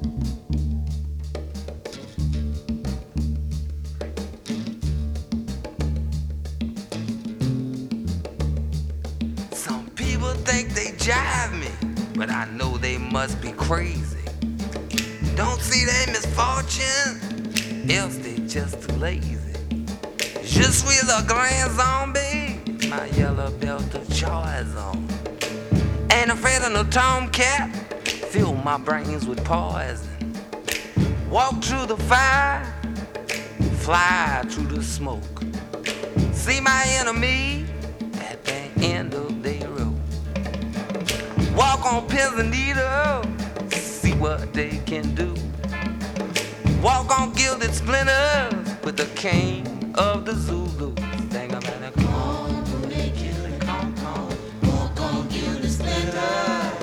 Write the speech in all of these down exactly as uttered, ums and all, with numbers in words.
Some people think they jive me, but I know they must be crazy. Don't see their misfortune, else they just too lazy. Je suis le grand zombie, my yellow belt of choice on. Ain't afraid of no tomcat, fill my brains with poison. Walk through the fire, fly through the smoke. See my enemy at the end of their road. Walk on pins and needles, see what they can do. Walk on gilded splinters with the king of the Zulu. Dang, I'm at a con, they kill it, con, con. Walk on gilded splinters.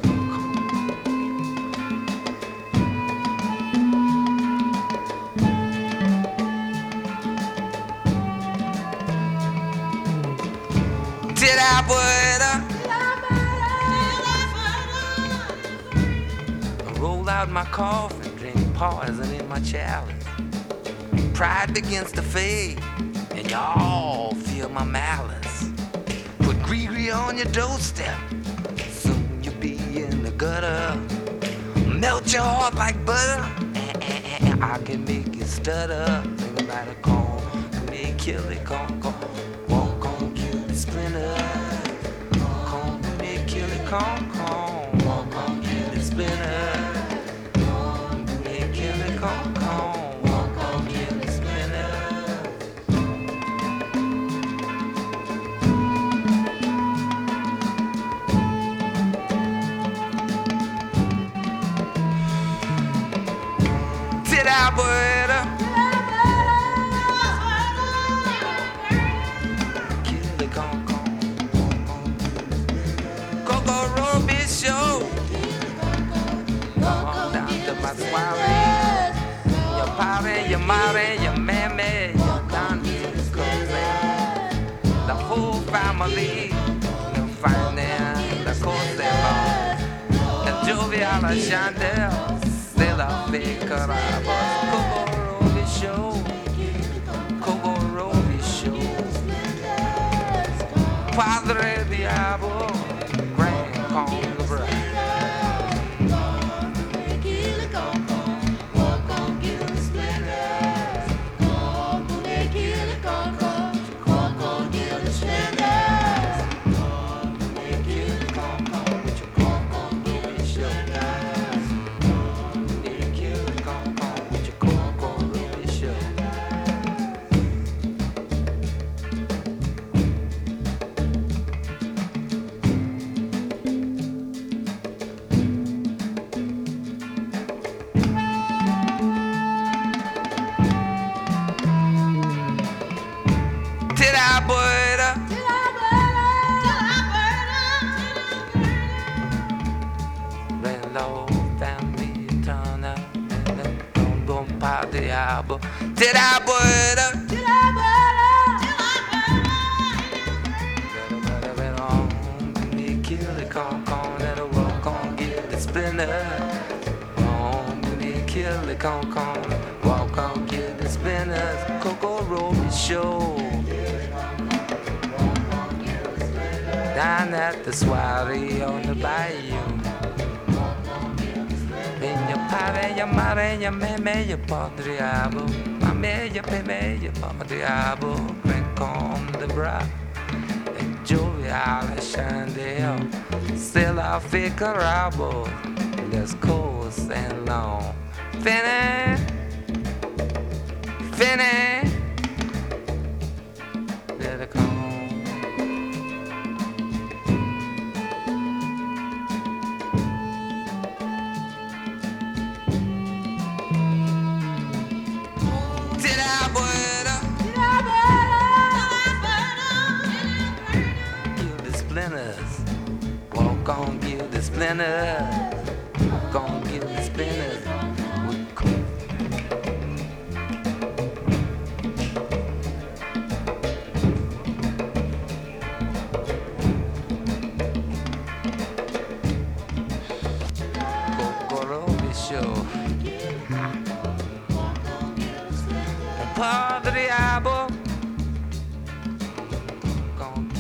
Did I put I roll out my coffin, drink poison in my chalice. Pride begins to fade, and y'all feel my malice. Put Gree-Gree on your doorstep, soon you'll be in the gutter. Melt your heart like butter, and, and, and I can make you stutter. Think about a con, me kill it, con, con. Walk on, kill the splinter. Con, me kill it, con, con. Walk on, kill the splinter. Con, me kill it, con, con. Alberta, kill it, con, con, Coco Roby show. Come on down to my soiree. Your party, your mommy, your mammy, your dandy, the whole family. You'll find them, the Corsella, the jovial Chandel. La Ficaraba, Coco Roby show, Coco Roby show. Padre Diablo, Grand Conga. Diabo, did I put up? Did I put up? Me kill the con con, let her walk on, get the splinter. On me kill the con con, walk on, get the spinners. Coco Roby show. Down at the soiree on the bayou. Your padre, your madre, your meme, your padriabo. Mame, your peme, your padriabo. Crank on the bra. And jovial chandelle. Still I ficarabo. Let's coast and long. Finny, Finny. Let it come. Walk on, give the splinters. Walk on, give the splinters. Coco Roby show. Un padre diabo. Con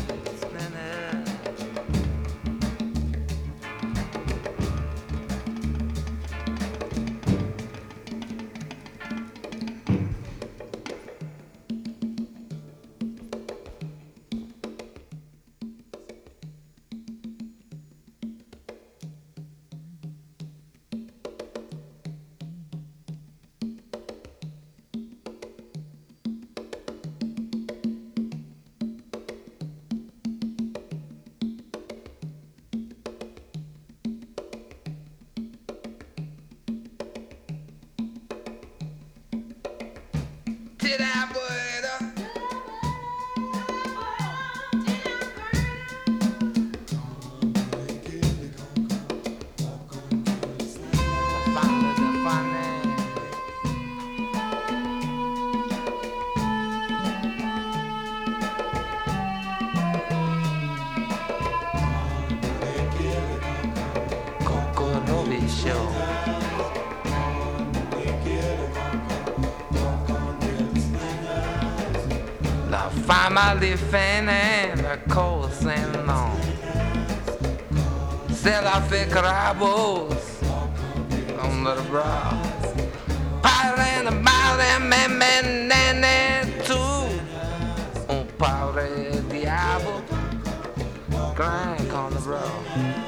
La famille fine la cause and long. C'est la fait crabos on the brow. Parle the ball men men nene too. Un padre diabo crying on the brow.